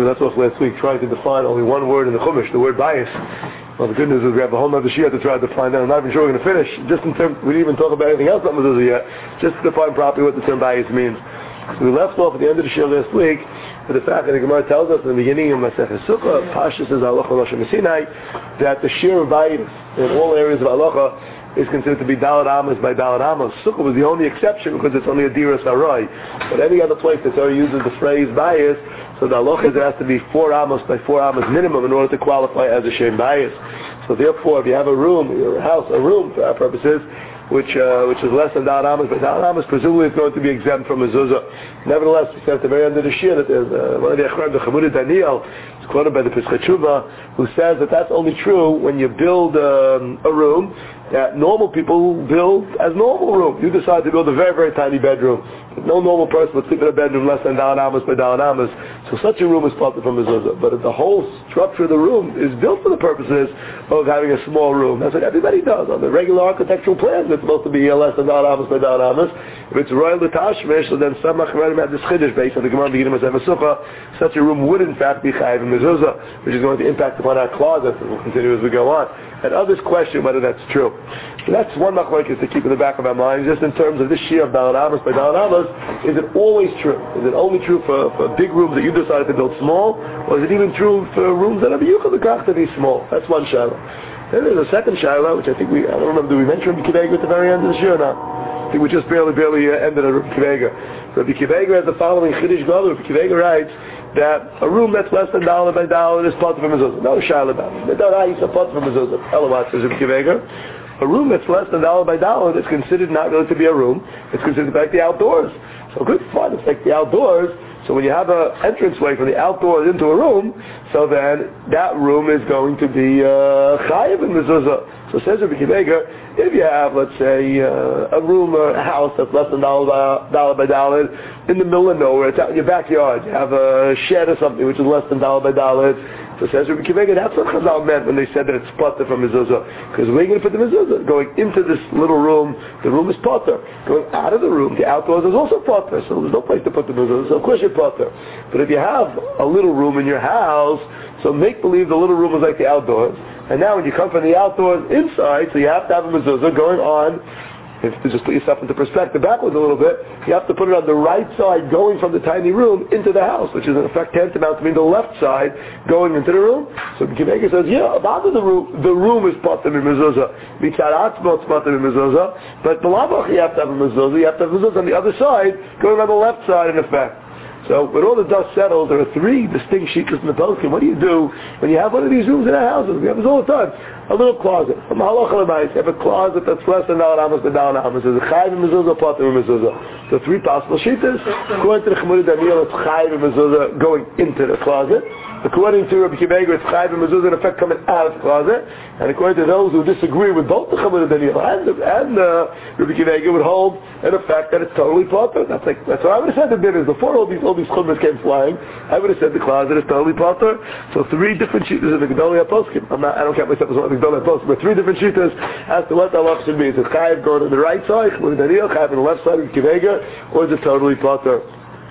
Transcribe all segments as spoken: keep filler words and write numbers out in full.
we left off last week trying to define only one word in the Chumash, the word bias. Well, the good news is we have a whole other shia to try to define that. I'm not even sure we're going to finish. Just in terms, we didn't even talk about anything else about mezuzah yet. Just to define properly what the term bias means. So we left off at the end of the shia last week with the fact that the Gemara tells us in the beginning of Masechet Sukkah, Pashtus is halacha Moshe Messinai, that the shir of bias in all areas of halacha is considered to be Daled Amos by Daled Amos. Sukkah was the only exception because it's only a Diras Arai. But any other place that already uses the phrase bias, so the halacha is it has to be four amos by four amos minimum in order to qualify as a shem bias. So therefore, if you have a room, your house, a room for our purposes, which uh, which is less than Daled Amos, but Daled Amos presumably is going to be exempt from mezuzah. Nevertheless, we said at the very end of the shir that there's uh, one of the Achronim, the Chamud Daniel, is quoted by the Pesach Tshuva, who says that that's only true when you build um, a room that normal people build as normal room. You decide to build a very, very tiny bedroom. No normal person would sleep in a bedroom less than Daled Amos by Daled Amos. So such a room is parted from mezuzah. But if the whole structure of the room is built for the purposes of having a small room, that's what everybody does. On the regular architectural plans, it's supposed to be less than Daled Amos by Daled Amos. If it's royal tashmish, so then some Achronim have this chiddush based on the Gemara beginning of Masechet Sukkah. Such a room would in fact be chayiv in mezuzah, which is going to impact upon our closets, and we'll continue as we go on. And others question whether that's true. So that's one machlokes to keep in the back of our minds, just in terms of this shir of Daled Amos by Daled Amos. Is it always true? Is it only true for, for big rooms that you decided to build small, or is it even true for rooms that are yuchel to be small? That's one shaila. Then there's a second shaila, which I think we, I don't remember, did we mention Rabbi Akiva at the very end of the shir or not? I think we just barely, barely uh, ended on Rabbi Akiva. Rabbi Akiva has the following Chiddush Gadol. Rabbi Akiva writes that a room that's less than dollar by dollar is part of a mezuzah. No shaila about it. They don't have a part of a mezuzah. Elawat says Rabbi Akiva. A room that's less than dollar by dollar is considered not really to be a room. It's considered like the outdoors. So good fun. It's like the outdoors. So when you have an entranceway from the outdoors into a room, so then that room is going to be chayiv in mezuzah. So says Rabbi Akiva, if you have, let's say, uh, a room or a house that's less than dollar by dollar by dollar in the middle of nowhere, it's out in your backyard, you have a shed or something which is less than dollar by dollar. So says Rabbi Akiva, that's what Chazal meant when they said that it's potter from mezuzah. Because where are you going to put the mezuzah? Going into this little room, the room is potter. Going out of the room, the outdoors is also potter. So there's no place to put the mezuzah. So of course you're potter. But if you have a little room in your house, so make believe the little room is like the outdoors. And now when you come from the outdoors inside, so you have to have a mezuzah going on. If to just put yourself into perspective backwards a little bit, you have to put it on the right side going from the tiny room into the house, which is in effect tantamount to being the left side going into the room. So the Akiva says, yeah, about the room, the room is pater in mezuzah. Mitzad atzmo it's pater in mezuzah, but malabach you have to have a mezuzah. You have to have a mezuzah on the other side going on the left side in effect. So when all the dust settles, there are three distinct shittas in the poskim. What do you do when you have one of these rooms in our houses? We have this all the time. A little closet. From halacha l'mayis, you have a closet that's less than Daled Amos by Daled Amos. There's a chayiv in mezuzah, pater in mezuzah. So three possible shittas. According to the Chamud Daniel, it's chayiv in mezuzah going into the closet. According to Rabbi Akiva, it's chayiv in mezuzah in effect coming out of the closet. And according to those who disagree with both the Chamud Daniel and, and uh, Rabbi Akiva, would hold in effect that it's totally pater. That's like that's what I would have said the bit is before all these all these chumras came flying. I would have said the closet is totally pater. So three different shittas in the Gedolei HaPoskim. I'm not. I don't count myself as one of the Gedolei HaPoskim, but three different shittas as to what the halach should be. Is it chayiv going on the right side, Chamud Daniel, chayiv on the left side, Rabbi Akiva, or is it totally pater?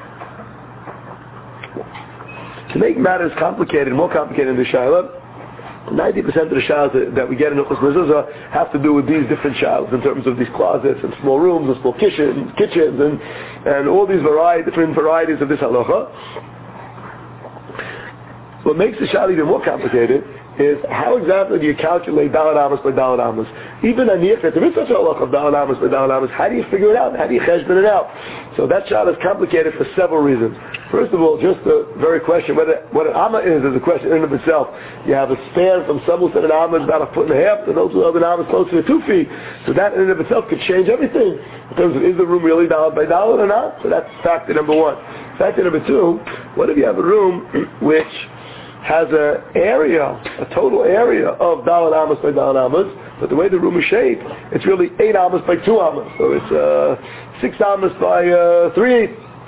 To make matters complicated, more complicated in the Shaila, ninety percent of the Shailas that, that we get in Hilchos Mezuzah have to do with these different Shailas in terms of these closets and small rooms and small kitchens, kitchens and, and all these variety, different varieties of this halacha. What makes the Shaila even more complicated is how exactly do you calculate Daled Amos by Daled Amos? Even Aniyach, if there is such a halacha of Daled Amos by Daled Amos, how do you figure it out? How do you cheshbon it out? So that Shaila is complicated for several reasons. First of all, just the very question, whether what an amma is, is a question in and of itself. You have a span from some who said an amma is about a foot and a half, to those who have an amma is closer to two feet. So that in and of itself could change everything in terms of is the room really Daled by Daled or not? So that's factor number one. Factor number two, what if you have a room which has an area, a total area of Daled Amos by Daled Amos, but the way the room is shaped, it's really eight Amos by two Amos. So it's uh, six Amos by uh, three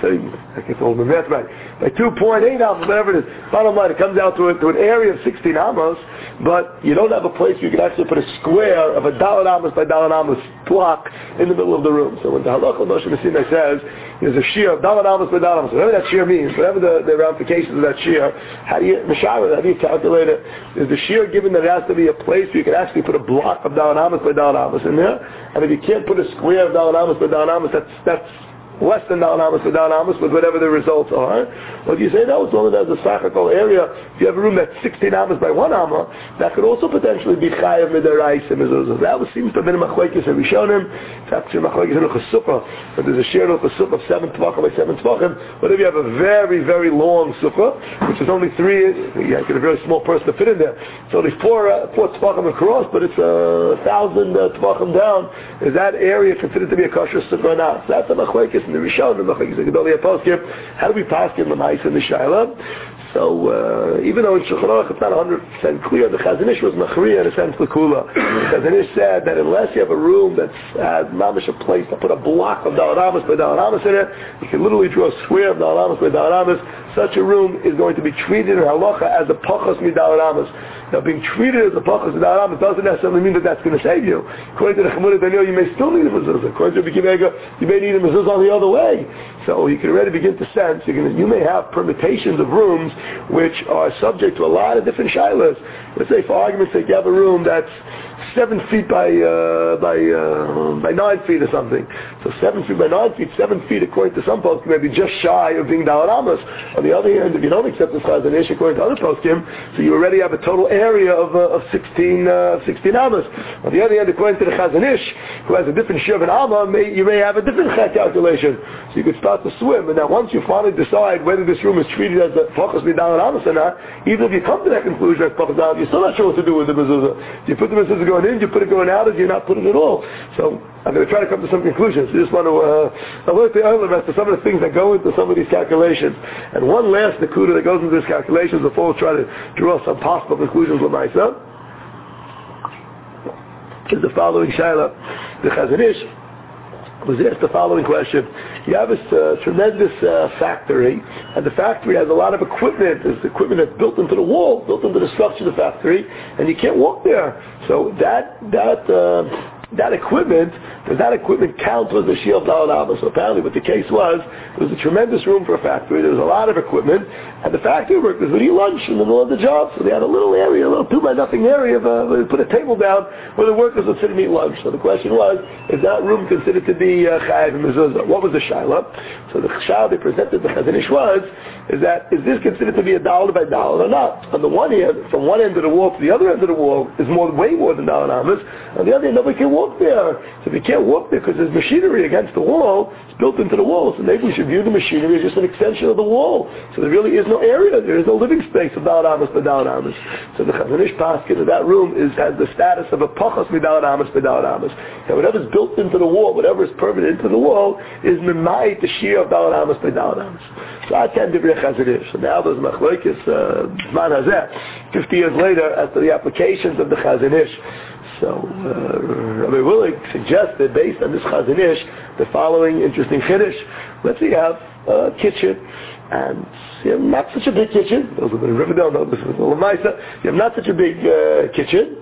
I guess all the math right, by two point eight amos, whatever it is. Bottom line, it comes out to, a, to an area of sixteen amos, but you don't have a place where you can actually put a square of a dollar amos by dollar amos block in the middle of the room. So when the Halakha Moshe Messina says there's a shear of dollar amos by dollar amos, whatever that shear means, whatever the, the ramifications of that shear, how do you Meshara, how do you calculate it? Is the shear given that it has to be a place where you can actually put a block of dollar amos by dollar amos in there? And if you can't put a square of dollar amos by dollar amos, that's that's less than dollar amos by dollar amos, but whatever the results are. Well, if you say no, as long as there's a sachakol area, if you have a room that's sixteen amos by one amma, that could also potentially be chayav midaraisa mezuzah. That was, seems to have been a machlekes in Rishonim. It's actually a machlekes in Chesukah, but there's a share of Chesukah of seven tvachim by seven tvachim. But if you have a very, very long sukkah, which is only three, you get a very small person to fit in there. It's only four, uh, four tvachim across, but it's a thousand uh, tvachim down. Is that area considered to be a kosher sukkah or not? So that's a machlekes in the Rishon, the machlekes in Gedolei HaPoskim. How do we pass in the Ma'is and the Shaila? So uh, even though in Shulchan Aruch it's not one hundred percent clear, the Chazon Ish was machriya in a sense l'kula. The Chazon Ish said that unless you have a room that has mamish a place to put a block of Daled Amos by Daled Amos in it, you can literally draw a square of Daled Amos by Daled Amos. Such a room is going to be treated in halacha as a pachas midaled Amos. Now, being treated as a pachas midaled Amos doesn't necessarily mean that that's going to save you. According to the Chemurah Daniel, you may still need a mezuzah. According to Rabbi Akiva Eiger, you may need a mezuzah on the other way. So you can already begin to sense you're going to, you may have permutations of rooms which are subject to a lot of different shilas. Let's say, for argument's sake, you have a room that's seven feet by uh, by uh, by nine feet or something. So seven feet by nine feet, seven feet according to some poskim may be just shy of being Daled Amos. On the other hand, if you don't accept this Chazon Ish according to other poskim, so you already have a total area of uh, of sixteen uh, sixteen Amos. On the other hand, according to the Chazon Ish, who has a different share of an Amma, may, you may have a different chet calculation. So you could start to swim, and now once you finally decide whether this room is treated as a pachas midaled Amos or not, even if you come to that conclusion as pachas midaled, you're still not sure what to do with the mezuzah. You put the mezuzah going in, you put it going out, or you're not putting it at all. So I'm going to try to come to some conclusions. I just want to uh, alert the other as to some of the things that go into some of these calculations. And one last nakuda that goes into these calculations before we try to draw some possible conclusions with myself is the following shaila. The Chazon Ish was asked the following question. You have this uh, tremendous uh, factory, and the factory has a lot of equipment. There's equipment that's built into the wall, built into the structure of the factory, and you can't walk there. So that that uh, that equipment, does that equipment count as the shield Daled Amos? So apparently what the case was, it was a tremendous room for a factory. There was a lot of equipment, and the factory workers would eat lunch in the middle of the job. So they had a little area, a little two by nothing area, of, uh, they put a table down where the workers would sit and eat lunch. So the question was, is that room considered to be uh, chayav and mezuzah? What was the shaila? So the shaila they presented the Chazon Ish was, is that, is this considered to be a dollar by dollar or not? On the one hand, from one end of the wall to the other end of the wall is more, way more than Daled Amos. On the other hand, nobody can walk there. So if you can't walk there because there's machinery against the wall, it's built into the wall, so maybe we should view the machinery as just an extension of the wall. So there really is no area, there is no living space of Daled Amos by Daled Amos. So the Chazon Ish paskin of that room is, has the status of a pachas midaled Amos by Daled Amos. Now whatever's built into the wall, whatever is permanent into the wall, is mimayit the shear of Daled Amos by Daled Amos. So I tend to be a Chazon Ish. So now there's machlokes man hazeh, fifty years later, as to the applications of the Chazon Ish. So uh, Rabbi Willig suggested, based on this Chazon Ish, the following interesting chiddush. Let's say you have a kitchen, and you have not such a big kitchen. Those of in Riverdale know this is a little nicer. You have not such a big uh, kitchen.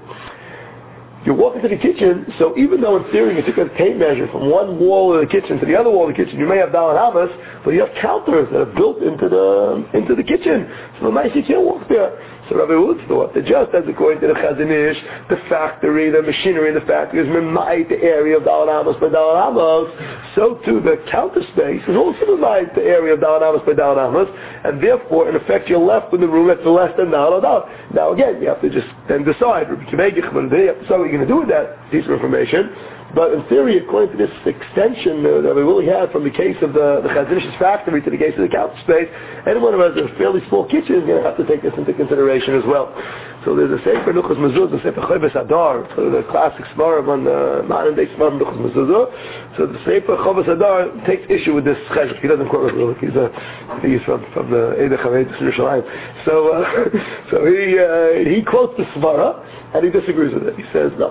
You walk into the kitchen, so even though in theory you took a tape measure from one wall of the kitchen to the other wall of the kitchen, you may have Daled Amos, but you have counters that are built into the into the kitchen. So the nice you can't walk there. So Rabbi Woods thought that just as according to the Chazon Ish, the factory, the machinery in the factory is mimayit the area of Daled Amos by Daled Amos, so too the counter space is also mimayit the area of Daled Amos by Daled Amos, and therefore in effect you're left with the room that's less than Daled Amos. Now again, you have to just then decide, you have to decide what you're going to do with that piece of information. But in theory, according to this extension uh, that we really had from the case of the, the Chazon Ish's factory to the case of the counter space, anyone who has a fairly small kitchen is going to have to take this into consideration as well. So there's a Sefer Nuchas Mezuzah, the Sefer Choves Hadar, so the classic Smarim on the modern day Smarim Nuchas Mezuzah. So the Sefer Choves Hadar takes issue with this cheshbon. He doesn't quote it. He's a, he's from from the Eidei Chavetis in Yerushalayim. So uh, so he uh, he quotes the Svara and he disagrees with it. He says no.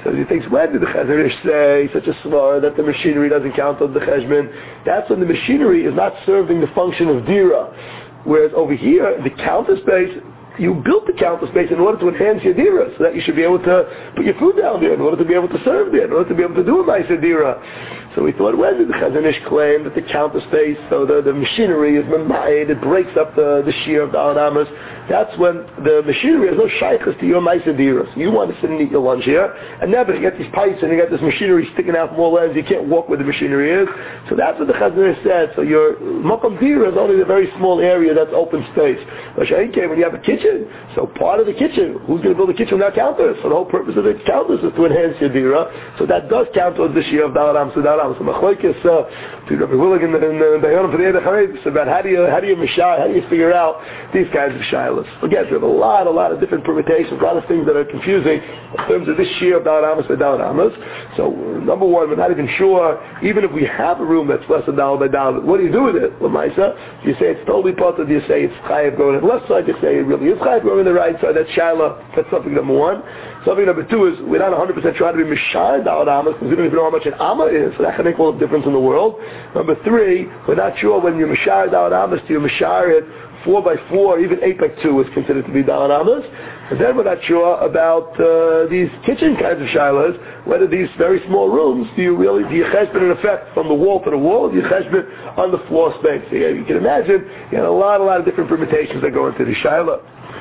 So he thinks, when did the Chazon Ish say such a svar that the machinery doesn't count on the cheshbon? That's when the machinery is not serving the function of dira. Whereas over here, the counter space, you built the counter space in order to enhance your dira, so that you should be able to put your food down there, in order to be able to serve there, in order to be able to do a nicer dira. So we thought, when did the Chazon Ish claim that the counter space, so the, the machinery is made, it breaks up the, the shear of the Adamas? That's when the machinery has no shaykhs to your nicer dira. So you want to sit and eat your lunch here, and never you get these pipes and you get this machinery sticking out from all ends, you can't walk where the machinery is. So that's what the Chazon Ish said. So your Makom dira is only the very small area that's open space. But when you have a kitchen, so part of the kitchen, who's going to build a kitchen without counters? So the whole purpose of the counters is to enhance your dira. So that does count towards the shear of Da'aram Sudaram. So Machlokes, uh, to Rabbi Willig in the Dayanim for the Eid HaCharetz, about how do you, how do you mishai, how do you figure out these kinds of shilas? Again, we have a lot, a lot of different permutations, a lot of things that are confusing in terms of this shear of Da'aram and Da'aram. So number one, we're not even sure, even if we have a room that's less than dollar by dollar, what do you do with it? Lamaisa, do you say it's totally part of, do you say it's chayav going on the left side, do you say it really is chayav going on the right side? That's shaila. That's something number one. Something number two is we're not one hundred percent trying to be mishar da'al amas because we don't even know how much an amma is, so that can make all the difference in the world. Number three, we're not sure when you're mishar da'al amas, do you mishar it four by four, even eight by two is considered to be da'al amas. And then we're not sure about uh, these kitchen kinds of shilas, whether these very small rooms, do you really, do you cheshbon in effect from the wall to the wall, or do you cheshbon on the floor space? So, yeah, you can imagine, you know, a lot, a lot of different permutations that go into the shilah.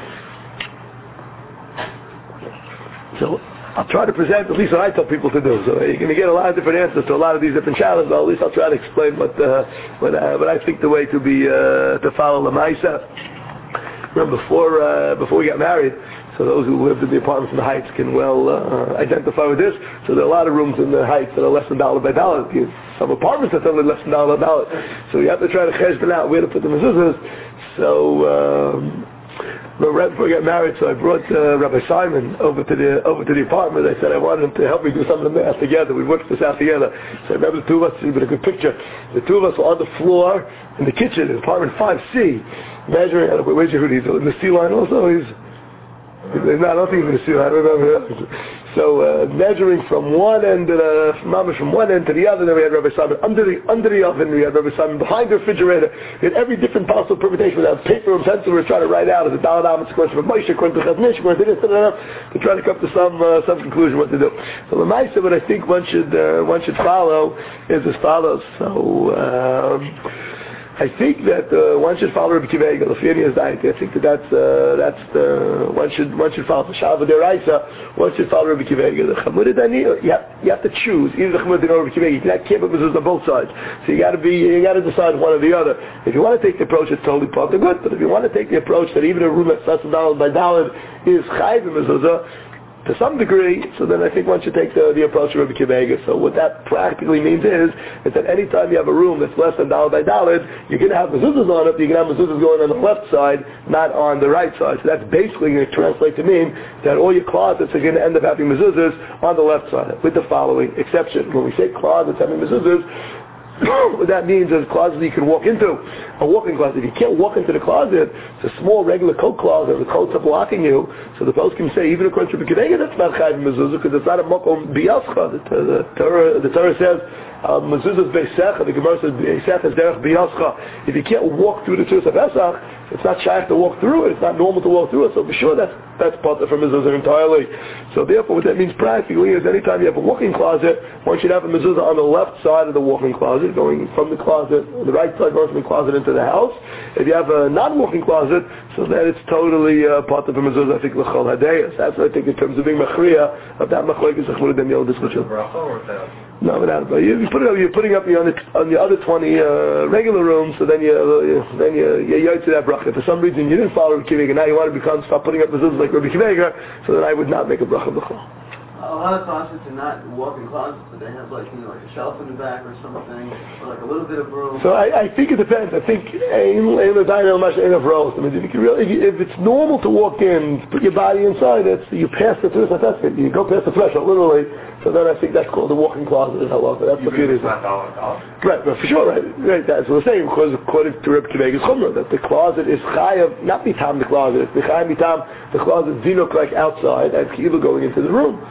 So I'll try to present at least what I tell people to do. So you're going to get a lot of different answers to a lot of these different challenges. But at least I'll try to explain what uh, what, uh, what I think the way to be uh, to follow Lamaisa. Remember before uh, before we got married. So those who lived in the apartments in the Heights can well uh, identify with this. So there are a lot of rooms in the Heights that are less than dollar by dollar. Some apartments that are only less than dollar by dollar. So you have to try to cheshbon out where to put the mezuzahs. So. Um, But right before I got married, so I brought uh, Rabbi Simon over to the over to the apartment. I said I wanted him to help me do some of the math together. We worked this out together. So I remember the two of us, it's been a good picture. The two of us were on the floor in the kitchen in apartment five C, measuring, where's Yehudi? He's in the C line also? He's, he's no, I don't think he's in the C line, I remember. So uh, measuring from one end, uh, from, from one end to the other, then we had Rabbi Simon under the under the oven, we had Rabbi Simon behind the refrigerator. We had every different possible permutation. We had paper and pencil. We were trying to write out as a dollar down sequence from Moshe, according to Chazon Ish, according to this, to try to come to some uh, some conclusion what to do. So the Maisa, what I think one should uh, one should follow is as follows. So. Um, I think that uh, one should follow Rabbi Akiva Eiger, Lafinia's diet. I think that that's uh, that's the one should one should follow the Shalva Deraisa. One should follow Rabbi Akiva Eiger. The Chamura Dani, you have you have to choose either the Chamura Dani or Rabbi Akiva Eiger. You cannot keep it on both sides. So you got to be you got to decide one or the other. If you want to take the approach that's totally part of good, but if you want to take the approach that even a room that's less than dollar by dollar is chayv mezuzah to some degree, so then I think one should take the, the approach of Rabbi Akiva Eiger. So what that practically means is, is that any time you have a room that's less than dollar by dollar, you're going to have mezuzahs on it, but you're going to have mezuzahs going on the left side, not on the right side. So that's basically going to translate to mean that all your closets are going to end up having mezuzahs on the left side, with the following exception. When we say closets having mezuzahs, what that means is closets you can walk into, a walk-in closet. If you can't walk into the closet, it's a small regular coat closet, the coats are blocking you, so the post can say, even according to Rabbi Akiva Eiger, that's not chayv mezuzah, because it's not a makom biyascha. The, the, Torah, the Torah says, mezuzah's beisecha, the Gemara says, beisecha is derech biyascha. If you can't walk through the Tzuras HaPesach, it's not shaykh to walk through it, it's not normal to walk through it, so for sure that's, that's part of a mezuzah entirely. So therefore, what that means practically is anytime you have a walk-in closet, one should have a mezuzah on the left side of the walk-in closet, going from the closet, the right side going from the closet into the house. If you have a non-walk-in closet, so then it's totally uh, part of a mezuzah, I think, l'chol hadeyas. That's what I think in terms of being machriya, of that machlokes achmur den yol discussion. No, without it. You, you put it up, you're putting up on the, on the other twenty uh, regular rooms, so then you uh, then you you to that bracha. If for some reason you didn't follow Rabbi Akiva Eiger, now you want to become start putting up mezuzahs like Rabbi Akiva Eiger, so then I would not make a bracha b'chol. A lot of closets are not walk-in closets, but they have like you know like a shelf in the back or something, or like a little bit of room. So I, I think it depends. I think I mean, if, you can really, if, you, if it's normal to walk in, put your body inside it, so you pass the Tzuras HaPesach, you go past the threshold literally. So then I think that's called the walk-in closet. Is how that's what it is. Right, but for sure, right, right. That's what we're saying because according to Rabbi Akiva Eiger's chumrah, that the closet is chayav, not mitam the closet. It's chayav mitam the closet zinuk like outside, and kilu going into the room.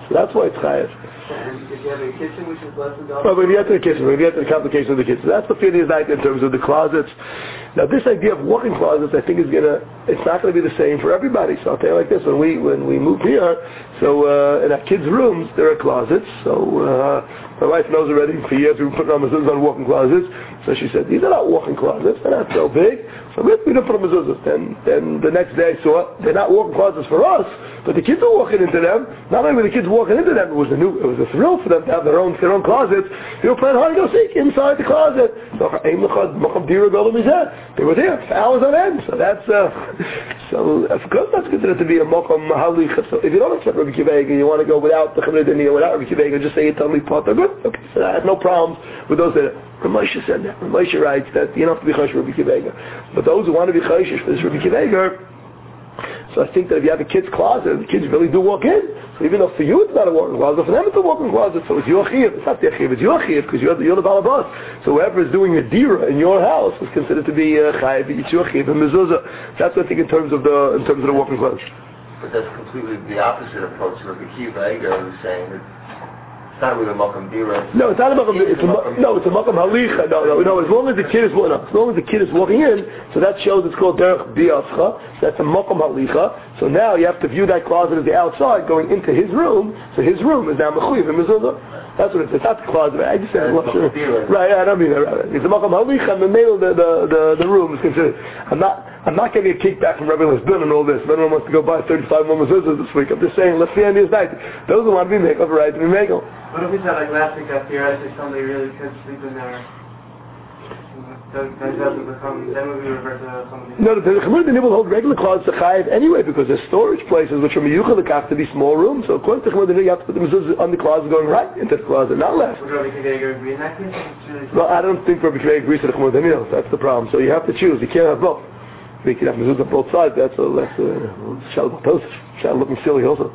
So that's why it's chayav. And if you have a kitchen which is less than double? Well, we're going to get to the kitchen. We're going to get to the complication of the kitchen. That's the Fidi's night in terms of the closets. Now, this idea of walk-in closets, I think, is going to, it's not going to be the same for everybody. So I'll tell you like this. When we when we moved here, so uh, in our kids' rooms, there are closets. So uh, my wife knows already. For years, we've been putting our mezuzahs on walk-in closets. So she said, these are not walk-in closets. They're not so big. So we didn't put on mezuzahs. Then, then the next day I saw, they're not walk-in closets for us, but the kids are walking into them. Not only were the kids walking into them, it was a new, it was a thrill for them to have their own their own closets. You were playing hide and go seek inside the closet. So they were there for hours on end. So that's uh, so of course that's considered to be a mokom halicha. So if you don't accept Rabbi Akiva Eiger, you want to go without the Chemra Diniya, without Rabbi Akiva Eiger, just say it's only part. They're good. Okay, so I have no problems with those that. Ramosha said that. Ramosha writes that you don't have to be chayshish for Rabbi Akiva Eiger. But those who want to be chayshish for this Rabbi Akiva Eiger, so I think that if you have a kid's closet, the kids really do walk in. So even though for you it's not a walk-in closet, for them it's a walk-in closet. So it's your chiyuv. It's not their chiyuv, it's your chiyuv because you're the, you're the balabas. So whoever is doing a dira in your house is considered to be a chayiv. It's your chiyuv and mezuzah. That's what I think in terms of the in terms of the walk-in closet. But that's completely the opposite approach of Rabbi Akiva Eiger, who's saying that it's not really a makam dira. No, it's not a makam. It's a no, it's a makam halicha. No, no, no. As long as the kid is no, as long as the kid is walking in, so that shows it's called derech biascha. So that's a makam halicha. So now you have to view that closet as the outside going into his room. So his room is now mechuyev and mezuzah. That's what it is. It's not the closet. I just said sure. Right. I don't mean that. Right. It's a makam halicha, and the middle, the the the, the room is considered. I'm not. I'm not getting a kickback from Rabbi Lisbon and all this. If anyone wants to go buy thirty-five more mezuzahs this week, I'm just saying, let's see on this night. Those who want to be mekel, right to be mekel. What if we said like last week that theoretically somebody really could sleep in there? That doesn't become, then would we revert to somebody? No, the Chemra Diniya will hold regular closets to chayiv anyway because there's storage places which are miyuchah have to be small rooms. So according to Chemra Diniya, you have to put the mezuzah on the closet going right into the closet, not left. Would Rabbi Akiva Eiger agree in that case? Really well, I don't think Rabbi Akiva agrees to the Chemra Diniya. That's the problem. So you have to choose. You can't have both. You can have mezuzah on both sides. That's a that's a shalom post. Shalom looking silly also.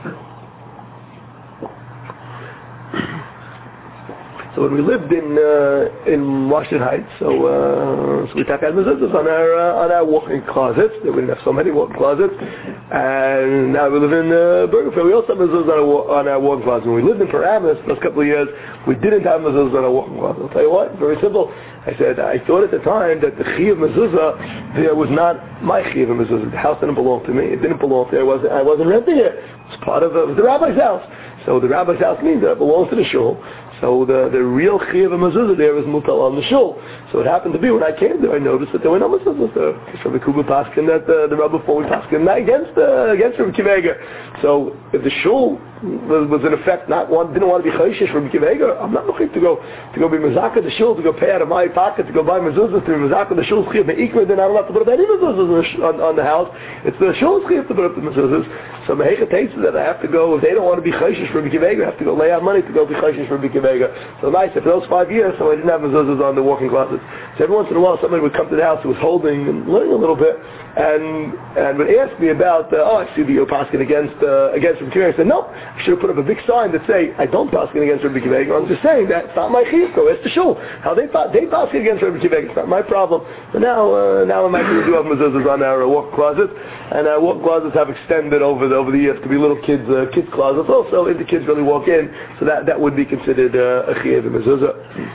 So when we lived in uh, in Washington Heights, so uh, so we took out mezuzahs on our uh, on our walk-in closets. We didn't have so many walk-in closets, and now we live in uh, Burgerfield. We also have mezuzahs on our wa- on our walk-in closet. When we lived in Paramus the last couple of years, we didn't have mezuzahs on our walk-in closet. I'll tell you what, very simple. I said I thought at the time that the chiyuv mezuzah there was not my chiyuv mezuzah. The house didn't belong to me. It didn't belong there. I wasn't I wasn't renting it. It was part of uh, it was the rabbi's house. So the rabbi's house means that it belongs to the shul. So the, the real chiyuv mezuzah there is mutal on the shul. So it happened to be when I came there, I noticed that there were no mezuzahs there. It's Rabbi Kuba Paskin that uh, the rabbi before we Paskin not against uh, against Rabbi Akiva Eiger. So if the shul was, was in effect not one didn't want to be chayshish for Rabbi Akiva Eiger, I'm not looking to go to go be mezakah the shul to go pay out of my pocket to go buy mezuzahs to be mezakah the shul's chiyuv meikra. Then I'm not to put up any mezuzahs on, on the house. It's the shul's chiyuv to put up the mezuzahs. So meheka takes that I have to go if they don't want to be chayshish for Rabbi Akiva Eiger, I have to go lay out money to go be chayshish for Rabbi Akiva Eiger. So nice. For those five years, so I didn't have mezuzahs on the walk-in closets. So every once in a while, somebody would come to the house who was holding and learning a little bit, and and would ask me about, uh, oh, I see that you're paskin against uh, against Rabbi Akiva Eiger. I said, no, I should have put up a big sign that say I don't paskin against Rabbi Akiva Eiger. I'm just saying that it's not my chiyuv. Go ask the shul how they they paskin against Rabbi Akiva Eiger. It's not my problem. But now uh, now I'm actually do have mezuzahs on our uh, walk-in closets, and our walk-in closets have extended over the over the years to be little kids uh, kids closets also. If the kids really walk in, so that that would be considered uh, a chiyuv mezuzah.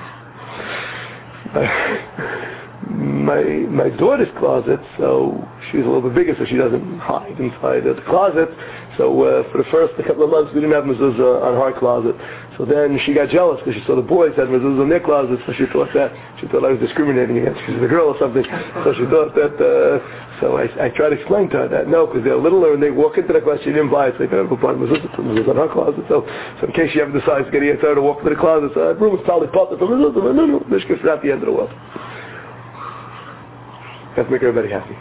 My my daughter's closet, so she's a little bit bigger, so she doesn't hide inside the closet. So uh, for the first couple of months, we didn't have mezuzah on her closet. So then she got jealous because she saw the boys had mezuzah in their closet, so she thought that she thought I was discriminating against her. She's a girl or something. So she thought that. Uh, so I, I tried to explain to her that no, because they're littler and they walk into the closet, she didn't buy it, so they better put mezuzah, put mezuzah in her closet. So, so in case she ever decides to get her to walk into the closet, so that room is probably part of the mezuzah. But no, no, mishkif is not the end of the world. Let's make everybody happy.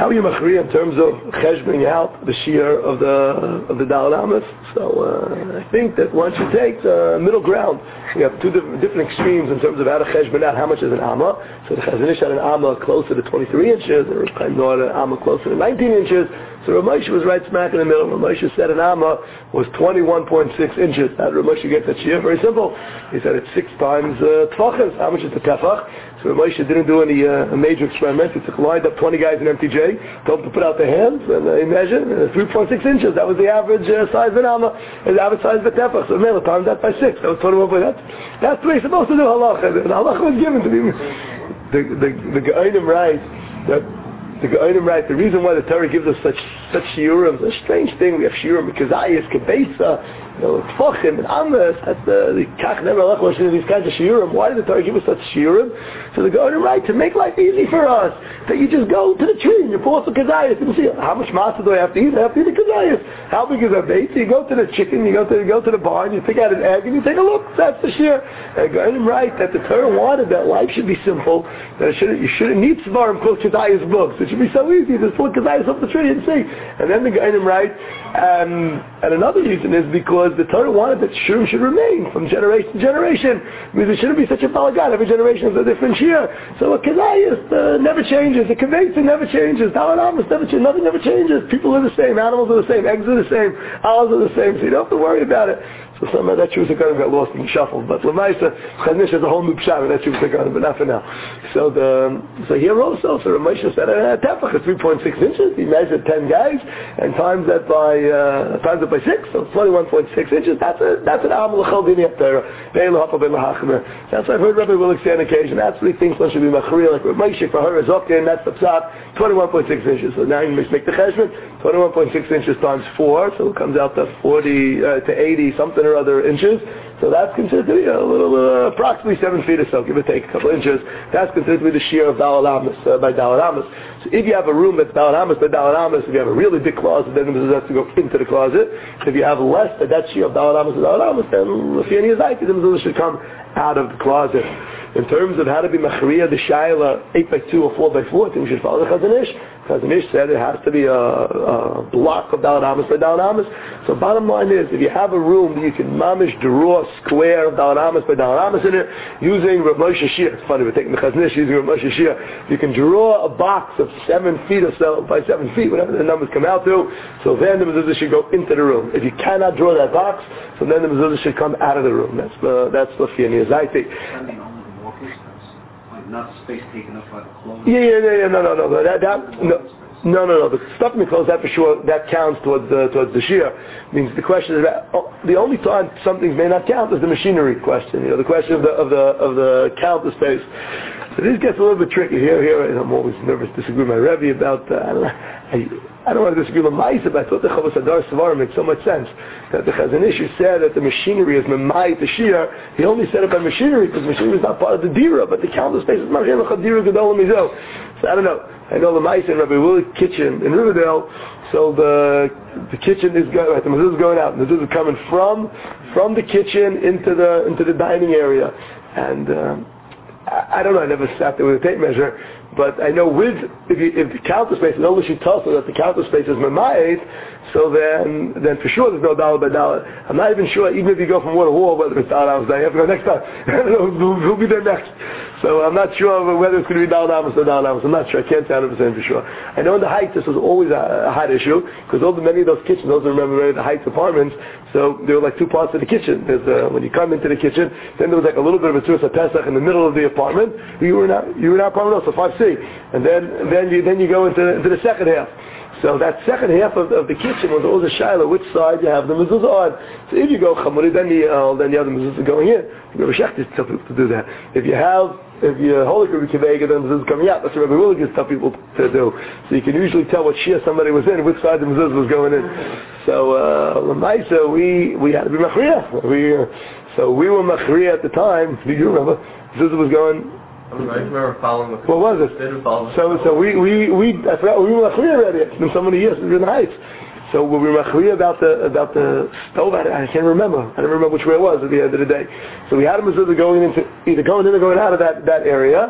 how are you machriya in terms of cheshboning out the shear of the of the Daled Amos? So uh, I think that one should take the middle ground. We have two different, different extremes in terms of how to cheshbon out how much is an amma. So the Chazon Ish had an amma closer to twenty-three inches, and Rav Chaim Nor had an amma closer to nineteen inches. So Rav Moshe was right smack in the middle. Rav Moshe said an amma was twenty-one point six inches. How did Rav Moshe get that shear? Very simple. He said it's six times uh, tefachas. How much is the tefach? So Rav Moshe didn't do any uh, major experiment. He took lined up twenty guys in M T J, told them to put out their hands, and uh, he measured uh, three point six inches. That was the average uh, size of an amma, and the average size of a tefach. So man, times that by six. That was twenty-one point. That's that's the way you're supposed to do halacha. And halacha was given to me. The the the Geonim write that. The Geonim write, the reason why the Torah gives us such such shiurim, it's a strange thing. We have shiurim because ayis, kebesa, you know, tfachim, and amas. That's the the kach never lech these kinds of shiurim. Why did the Torah give us such shiurim? So the Geonim write to make life easy for us. That you just go to the tree and you pull up the kazayas and see how much matzah do I have to eat? I have to eat the kazayas. How big is our bait? So you go to the chicken, you go to you go to the barn, you pick out an egg, and you take a look. That's the shear. And Geonim write that the Torah wanted that life should be simple. That it shouldn't you shouldn't need svarim called kazayas books. It should be so easy. Just pull kazayas off the tree and see. And then the Geonim write, um, and another reason is because the Torah wanted that shurim should remain from generation to generation. Because it shouldn't be such a balagan. Every generation has a different shear. So a kazayas uh, never changes. The kaveta never changes. Daled Amos never changes. Nothing never changes. People are the same. Animals are the same. Eggs are the same. Owls are the same. So you don't have to worry about it. So some of that truth kind of got lost and shuffled. But Lamaisa, Chazon Ish has a whole new pshat that truth kind of, but not for now. So the so here also, so Rav Moshe said a tefach is three point six inches. He measured ten guys and times that by uh, times that by six, so twenty-one point six inches. That's a that's an amal l'chol dini after bein l'hapa bein l'hachmer. That's what I've heard Rabbi Willick say on occasion. That's what he thinks one should be machriya like Rav Moshe for her zokin. That's the pshat, twenty-one point six inches. So now you must make the cheshbon, twenty-one point six inches times four, so it comes out to forty uh, to eighty something or other inches. So that's considered to be a little, uh, approximately seven feet or so, give or take a couple inches. That's considered to be the shear of Daled Amos, uh, by Daled Amos. So if you have a room that's Daled Amos by Daled Amos, if you have a really big closet, then the mezuzah has to go into the closet. If you have less than that shear of Daled Amos by Daled Amos, then Rafiani Zaiti, the mezuzah should come out of the closet. In terms of how to be machriya, the shaila eight by two or four by four, I think we should follow the Chazon Ish. Chazon Ish said it has to be a, a block of Daled Amos by Daled Amos. So bottom line is, if you have a room that you can mamish draw a square of Daled Amos by Daled Amos in it, using Rav Moshe shear, it's funny, we're taking the Chazon Ish using Rav Moshe shear, you can draw a box of seven feet or so by seven feet, whatever the numbers come out to, so then the mezuzah should go into the room. If you cannot draw that box, so then the mezuzah should come out of the room. That's the, that's the Fiani Zaiti. Not space taken up by the clothes. Yeah, yeah, yeah, yeah, no, no, no, that, that, no, no, no, no. The stuff in the clothes, that for sure, that counts towards the towards the shear. Means the question is about oh, the only time some things may not count is the machinery question. You know, the question of the of the of the count the space. So this gets a little bit tricky here. Here, and I'm always nervous to disagree with my Rebbe about. Uh, I don't know. I, I don't want to disagree with Maisa, but I thought the Chavos Hadar Svar makes so much sense. That the Chazon Ish said that the machinery is Memai the Shir. He only said it by machinery because machinery is not part of the Dira, but the counter space is Marchem Chadira Gedol Mizo. So I don't know. I know the Maisa in Rabbi Willick's kitchen in Riverdale. So the the kitchen is going, right, the mezuzah is going out. The mezuzah is coming from from the kitchen into the into the dining area, and. Um, I don't know, I never sat there with a tape measure, but I know with, if, you, if the counter space, and only she tells us that the counter space is Mamayit, so then then for sure there's no dollar by dollar. I'm not even sure, even if you go from wall to wall, whether it's dollar ounce, you have to go next time. I don't know who, who'll be there next. So I'm not sure whether it's going to be dollar ounce or dollar ounce. I'm not sure, I can't say one hundred percent for sure. I know in the Heights this was always a, a hot issue, because all the, many of those kitchens, those remember the Heights apartments, so there were like two parts of the kitchen. There's uh, when you come into the kitchen, then there was like a little bit of a Tzuras HaPesach in the middle of the apartment. You were in our, you were in our apartment also, five C. And then then you then you go into, into the second half. So that second half of, of the kitchen was always a shiloh, which side you have the mezuzah on. So if you go chamuri, then you, uh, then you have the mezuzah going in. You go to Shechtis to tell people to do that. If you have, if you hold a kivega, then the mezuzah is coming out. That's what Rabbi Willick is tell people to do. So you can usually tell what shia somebody was in, which side the mezuzah was going in. So, uh, Lamaisa, we, we had to be machriya. We, uh, so we were machriya at the time. Do you remember? Mezuzah was going. I remember following the What was it? So, so we, we, we, I forgot, we were machriya already. It's been so many years, we were in the Heights. So we were machriya about the, about the stove, I, I can't remember. I don't remember which way it was at the end of the day. So we had a mezuzah going into, either going in or going out of that, that area.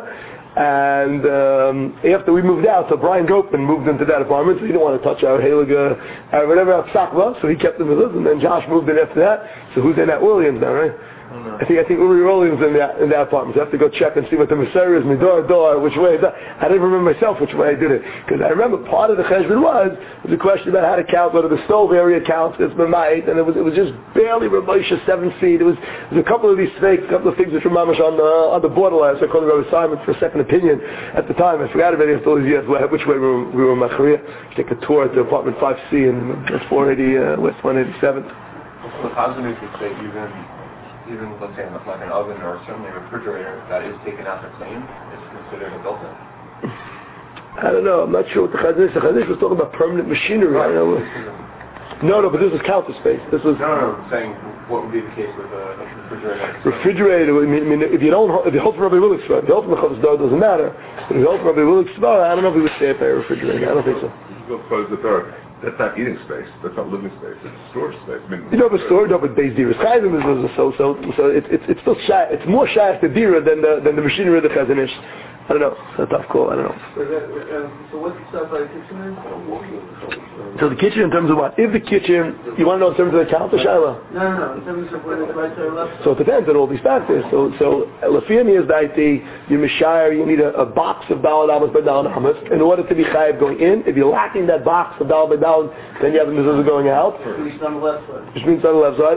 And um, after we moved out, so Brian Gopin moved into that apartment, so he didn't want to touch our Heliga, uh, whatever, our Sakva, so he kept him with us, and then Josh moved in after that. So who's in that? Williams now, right? I think I think Uri Williams in that in that apartment. So I have to go check and see what the Messiah is, Midor, door, which way. I didn't remember myself which way I did it, because I remember part of the cheshbon was was a question about how to count whether the stove area counts as b'mayit, and it was it was just barely Ramosha seven feet. It was there was a couple of these things, a couple of things which were mamash on the on the borderline. So I called Rabbi Simon for a second opinion at the time. I forgot about it after all these years which way we were, we were in Macharia. Take a tour to apartment five C in four eighty uh, West one eighty-seven. Well, the Chazanish would say even. Even, let's say, like an oven or certainly a refrigerator that is taken out to clean is considered a built-in. I don't know. I'm not sure what the Chazon is. The Chazon was talking about permanent machinery. Right. I don't know. No, no, but this was counter space. This was. No, no, I'm saying what would be the case with a refrigerator? Refrigerator. I mean, I mean, if you don't, if you hold from Rabbi Willick's if you hold from the Chavos Dor, it doesn't matter. But if you hold from Rabbi Willick's I don't know if he would stay up by a refrigerator. I don't think so. That's not eating space. That's not living space. It's storage space. I mean, you know, but storage up with base Dira. Chayim is so so so. It's it's it's still shy. It's more shy to Dira than the than the machinery of the Chazon Ish. I don't know. It's a tough call. I don't know. So, that, uh, so what's the stuff by the kitchen is? So the kitchen in terms of what? If the kitchen, you want to know in terms of the count, the Shaila? No, no, no. In terms of whether it's right or left. So it depends on all these factors. So so Lafiyani is daiti. You mishayir. You need a, a box of dalad amas by dalad amas in order to be chayiv going in. If you're lacking that box of dalad by dalad, then you have the mezuzah going out. Which means on the left side. Which means on the left side.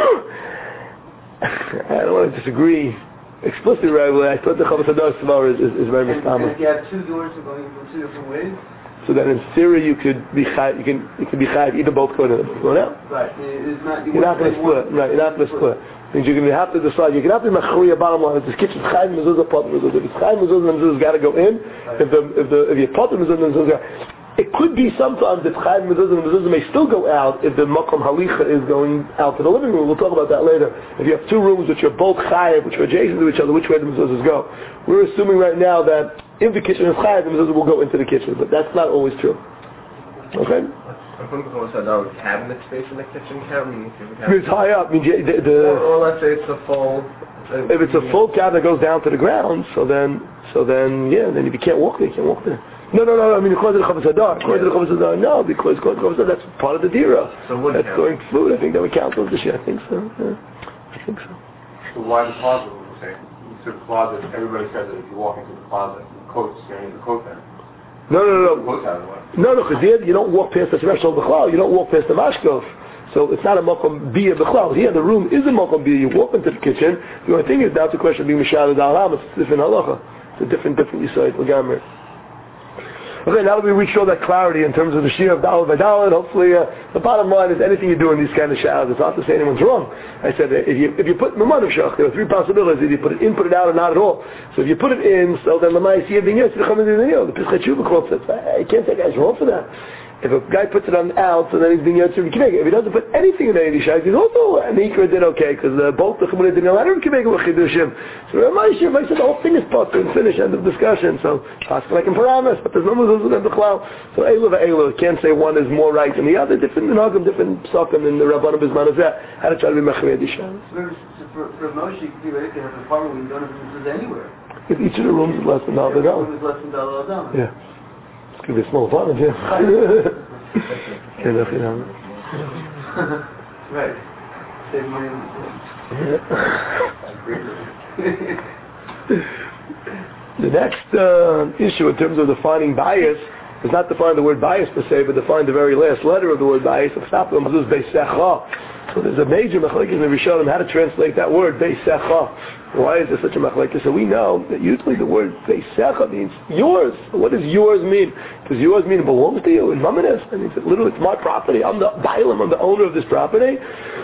I don't want to disagree. Explicitly right away, I thought the Chavos Dor Svar is, is, is very mistama. And if you have two doors going in two different ways, so then in theory you could be chayiv, you can you can be chayiv either both going in or both going out. Right. It's not, you you're not going to split. Right. You're not going to split. Means you're going to have to decide. You can have to be machriya bottom line. If this kitchen's chayiv mezuzah, pot mezuzah. If it's chayiv mezuzah, then mezuzah's got to go in. If the if the if your pot mezuzah, then mezuzah. It could be sometimes that chayiv mezuzah and mezuzah may still go out if the makom halicha is going out to the living room. We'll talk about that later. If you have two rooms which are both chayiv, which are adjacent to each other, which way the mezuzahs go? We're assuming right now that if the kitchen is chayiv, the mezuzah will go into the kitchen, but that's not always true. Okay? Cabinet space in the kitchen cabinet. It's high up. I mean, the, the, or, or let's say it's a full. Uh, if it's a full cabinet that goes down to the ground, so then, so then, yeah, then if you can't walk there, you can't walk there. No, no, no, I mean, according to the Chavos Dor, according to the Chavos Dor, no, because according to the Chavos Dor, that's part of the Dira. So what that's going food. I think that would count those this year. I think so. Yeah. I think so. So why the closet? We're saying, so the closet, everybody says that if you walk into the closet, the coat's going in the coat there. No, no, no. The coat's out of the way. No, no, because you don't walk past the threshold of Bechlal. You don't walk past the Mashkov. So it's not a Mokom Bia Bechlal. Here, the room is a Mokom Bia. You walk into the kitchen. The only thing is, that's a question of being Mishal Al-Alam. It's a different halacha. It's a different, different Yisrael. L'gamer. Okay, now that we reached all that clarity in terms of the Shir of Dalad by Dalad, hopefully uh, the bottom line is anything you do in these kind of showers, it's not to say anyone's wrong. I said that if you if you put Maman of Shach, there are three possibilities. Either you put it in, put it out, or not at all. So if you put it in, so then Lamai Siyah Bin Yos, the Pesach Tshuva quote says, I can't say guys wrong for that. If a guy puts it on out, so then he's being Yotzer V'Kivega. If he doesn't put anything in any shayes, he's also an Ikra did okay, because uh, both the Chumrah did not let him Kivega with Chidushim. So Ramai Shir, the whole thing is put and finished, end of discussion. So, ask like in Paramas, but there's no Mezuzah and B'chlal. So Eilu v'Eilu, can't say one is more right than the other, different Minhagim, different Psakim in the Rabbanim Bizman Hazeh, how to try to be Mechamei Dishan. So for, for Moshe, you could have an apartment where you don't have Mezuzah anywhere. If each of the rooms is less than Dalad Each room is less than Dalad Adam. Yeah. It's going to be a small apartment, yeah. Right. Save money on the next uh, issue in terms of defining bias is not define the word bias per se, but define the very last letter of the word bias. So there's a major machlekes in the Rishonim how to translate that word beisecha. Why is there such a machlekes? So we know that usually the word beisecha means yours. What does yours mean? Does yours mean it belongs to you in Mamanis? I mean, it's literally it's my property. I'm the bailam. I'm the owner of this property.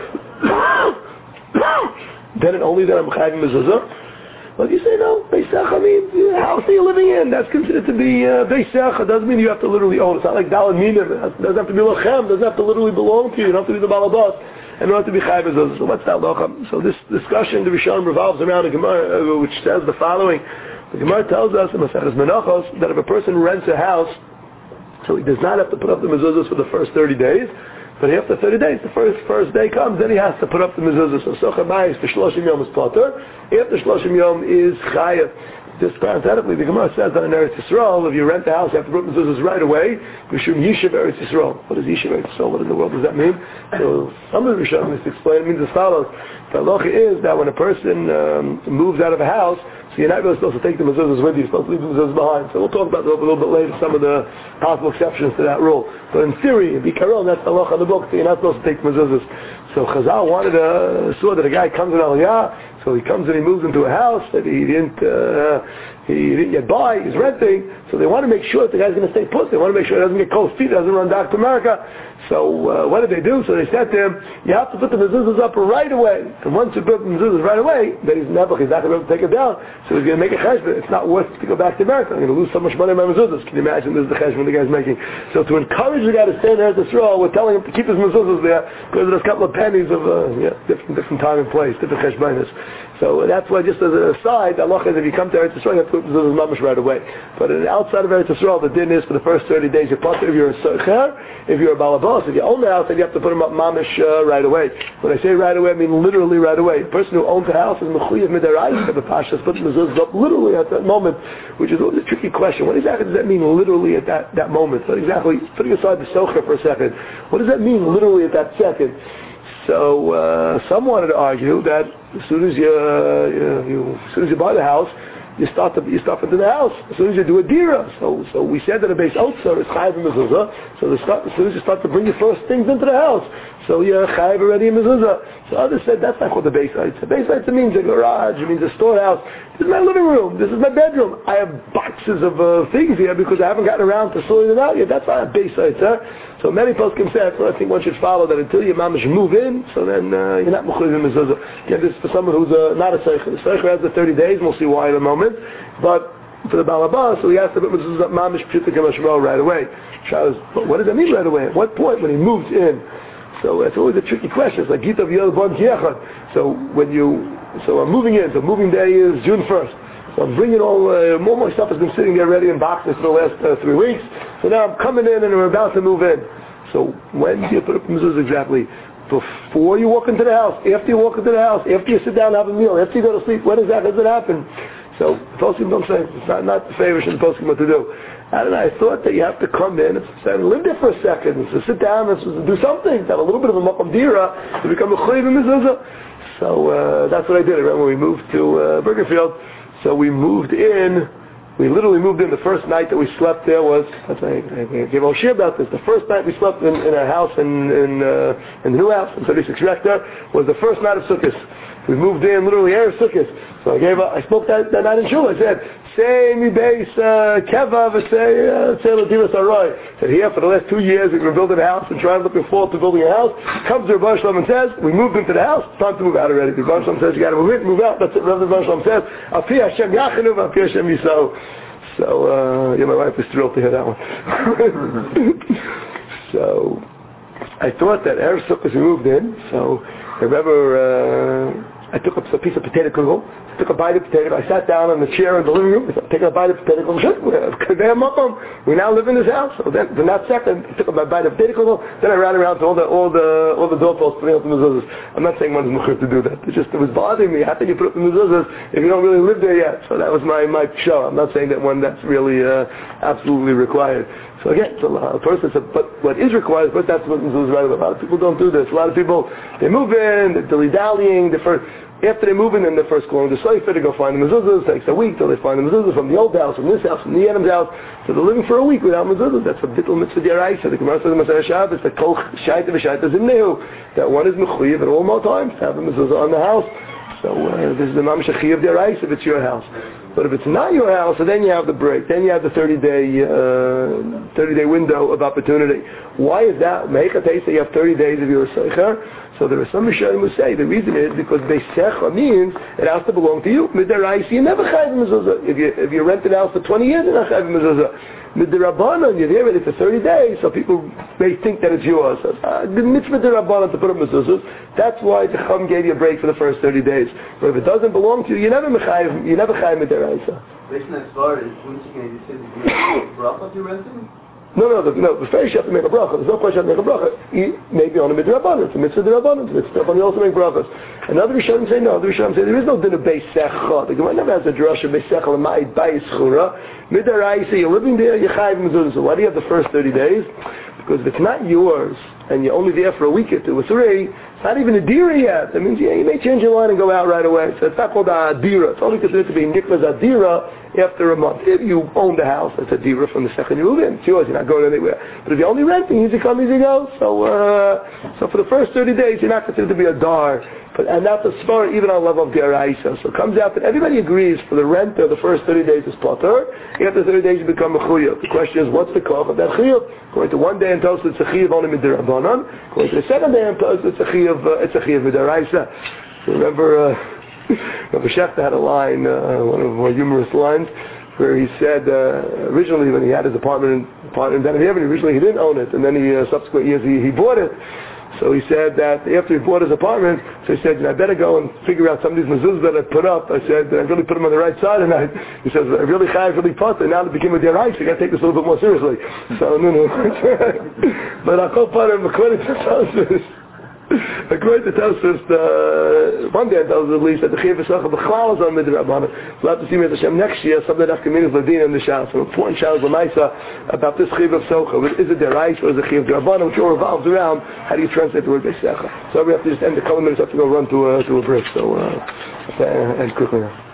Then and only then I'm chayim mezuzah. But you say no, beisecha means the house that you're living in. That's considered to be uh, beisecha. Doesn't mean you have to literally own it. It's not like dalad minim. It doesn't have to be lachem. It doesn't have to literally belong to you. You don't have to be the balabas. And you don't have to be chayv mezuzah. So what's that lachem? So this discussion, the Rishon revolves around a Gemara uh, which says the following. The Gemara tells us in Maseches Menachos that if a person rents a house, so he does not have to put up the mezuzahs for the first thirty days. But after thirty days, the first first day comes, then he has to put up the mezuzah. So socha bayis for shloshim yom is potter. After shloshim yom is chayav. Just parenthetically, the Gemara says that in Eretz Yisrael, if you rent the house, you have to put mezuzahs right away. Mishum Yishuv Eretz Yisrael. What is Yishuv Eretz Yisrael? What in the world does that mean? So some of the Rishonim explain it means as follows. The halacha is that when a person um, moves out of a house, so you're not really supposed to take the mezuzahs with you. You're supposed to leave the mezuzahs behind. So we'll talk about that a little bit later, some of the possible exceptions to that rule. But in theory, in Bikaron, that's the halacha of the book. So you're not supposed to take mezuzahs. So Chazal wanted a saw that a guy comes in Aliyah, so he comes and he moves into a house that he didn't uh, he didn't yet buy, he's renting. So they want to make sure that the guy's going to stay put. They want to make sure he doesn't get cold feet, doesn't run back to America. So uh, what did they do? So they said to him, you have to put the mezuzahs up right away. And once you put the mezuzahs right away, then he's never, he's not going to be able to take it down. So he's going to make a cheshbon. It's not worth to go back to America. I'm going to lose so much money on my mezuzahs. Can you imagine this is the cheshbon the guy's making? So to encourage the guy to stay there at this row, we're telling him to keep his mezuzahs there because there's a couple of pennies of uh, yeah, different, different time and place, different cheshbonis. So that's why, just as an aside, Allah is if you come to Eretz Yisrael, you have to put mezuzahs mamash right away. But outside of Eretz Yisrael, the din is for the first thirty days, you're part if you're a socher, if you're a balabas, if you own the house, then you have to put them up mamash uh, right away. When I say right away, I mean literally right away. The person who owns the house is mechuyev midaraisa. The pashas put the mezuzahs up literally at that moment, which is a tricky question. What exactly does that mean literally at that, that moment? What exactly, putting aside the socher for a second, what does that mean literally at that second? So uh, some wanted to argue that as soon as you, uh, you, as soon as you buy the house, you start to you start into the house. As soon as you do a dira, so so we said that a base outser is chayiv and mezuzah. So start, as soon as you start to bring your first things into the house, so you're chayiv already in mezuzah. So others said that's not called the base outser. Base outser means a garage, it means a storehouse. This is my living room. This is my bedroom. I have boxes of uh, things here because I haven't gotten around to sorting them out yet. That's not a base outser. So many poskim say, so I think one should follow that until your mamash move in, so then uh, you're not mechuyev in mezuzah. Again, this is for someone who's uh, not a seicher. The seicher has the thirty days, and we'll see why in a moment. But for the balabas, so he has to put mezuzah mamash pshita k'mashmo right away. Shabbos, what does that mean right away? At what point when he moves in? So it's always a tricky question. It's like gitav yel bon kiechad. So when you, so I'm moving in. So moving day is June first. So I'm bringing all, uh, more of my stuff has been sitting there ready in boxes for the last uh, three weeks. So now I'm coming in and we're about to move in. So when do you put up the mezuzah exactly? Before you walk into the house, after you walk into the house, after you sit down and have a meal, after you go to sleep, when exactly does it happen? So the poskim don't say, it's not, not the favorish in the poskim what to do. I don't know, I thought that you have to come in and say, live there for a second, and so sit down and do something, have a little bit of a makom dira, to become a chayiv in mezuzah. So uh, that's what I did. I remember when we moved to uh, Burgerfield, so we moved in, we literally moved in, the first night that we slept there was, that's I, I gave a share about this, the first night we slept in, in our house in in, uh, in the new house, in thirty-six Rector, was the first night of Sukkot. We moved in literally Erev Sukkot. So I gave a, I spoke that, that night in Shul, I said, say mi beis keva v'sei tzei l'diras haroy. I said, here for the last two years we've been building a house and trying looking forward to building a house. Comes the Rebbe Shalom and says, we moved into the house, it's time to move out already. The Rebbe Shalom says, you got to move in, move out. That's what the Rebbe Shalom says. Al pi Hashem yachanu v'al pi Hashem yisau. So, uh, yeah, my wife was thrilled to hear that one. So, I thought that Erev Sukkot we moved in, so I remember, uh, I took a piece of potato kugel, took a bite of potato, I sat down on the chair in the living room, I taking a bite of potato kugel, we now live in this house. So then, the that second, I took a bite of potato kugel, then I ran around to all the, all the, all the doorposts putting up the mezuzahs. I'm not saying one is mechuyev to do that, it just, it was bothering me, how can you put up the mezuzahs if you don't really live there yet? So that was my, my show. I'm not saying that one that's really, uh, absolutely required. So again, so a person said, but what is required, but that's what mezuzah is right. A lot of people don't do this. A lot of people, they move in, they're dilly-dallying, they first, after they move in, then they're first calling the sofer to go find the mezuzahs. It takes a week till they find the mezuzahs from the old house, from this house, from the Adam's house. So they're living for a week without mezuzahs. That's a bittul mitzvah d'oraisa. The Gemara says in Masechet Shabbos that kol shaita v'shaita zimnehu, that one is mechuyev at all more times to have a mezuzah on the house. So uh, this is the mamash chiyuv d'oraisa if it's your house. But if it's not your house, so then you have the break. Then you have the thirty-day uh, thirty-day window of opportunity. Why is that? Meikatei say you have thirty days if you're a seicher. So there are some Rishonim who say the reason is because beisecha means it has to belong to you. Midaraisa, you never chayiv mezuzah. If you if you rent an house for twenty years, you're not chayiv mezuzah. Midirabanan, you're there ready for thirty days, so people may think that it's yours. Uh, the mitzvah dirabanan to put up mezuzahs. That's why the Chum gave you a break for the first thirty days. But if it doesn't belong to you, you never chayiv. You never chayiv midaraisa. Based on that story, wouldn't you say the bracha you're renting? No, no, the, no. The first you have to make a bracha. There's no question you have to make a bracha. You, maybe on a midrabanan. It's a mitzvah derabanan. It's mitzvah you also make brachas. Another Rishonim say no. Other Rishonim say there is no din of beis secha. The Gemara never has a drasha beis secha l'ma'id bayis chura. Midaraisa, you're living there. You're chayiv mezuzah. So why do you have the first thirty days? Because if it's not yours and you're only there for a week or two or three, it's not even a dira yet. That means yeah, you may change your line and go out right away. So it's not called a dira. It's only considered to be niklas adira after a month. If you own the house, it's a dira from the second you move in. It's yours. You're not going anywhere. But if you're only renting, easy come, easy go. So, uh, so for the first thirty days, you're not considered to be a dar. But, and that's a spar even on level of Geraisa. So it comes out that everybody agrees for the renter, the first thirty days is potter. After thirty days, you become a chuyuv. The question is, what's the koch of that chuyuv? According to one day in Tosfos, it's a chuyuv only midirabanan. According to the second day in Tosfos, it's a chuyuv, uh, it's a chuyuv midaraisa. So remember, uh, Rabbi Shechta had a line, uh, one of the more humorous lines, where he said, uh, originally when he had his apartment in, apartment in Ben Yemen, originally he didn't own it, and then he, uh, subsequent years he, he bought it. So he said that after he bought his apartment, so he said, I better go and figure out some of these mezuzahs that I put up. I said, I really put them on the right side, and I, he says, I really chayav, really potter. Now it became a deraisa, so I got to take this a little bit more seriously. So, no, no. But I'll call part of according to Tosfos. According to Tosfos, uh, one day tells us at least that the chiyuv v'socha b'chlal is on midrabanan. We'll have to see with Hashem next year, something that communities ladina in the shas. Some important shas l'maisa about this chiyuv v'socha. Is it deraisa or is it chiyuv derabanan, which all revolves around how do you translate the word beisecha. So we have to just end a couple minutes. I have to go run to a, to a break. So, uh, and quickly now.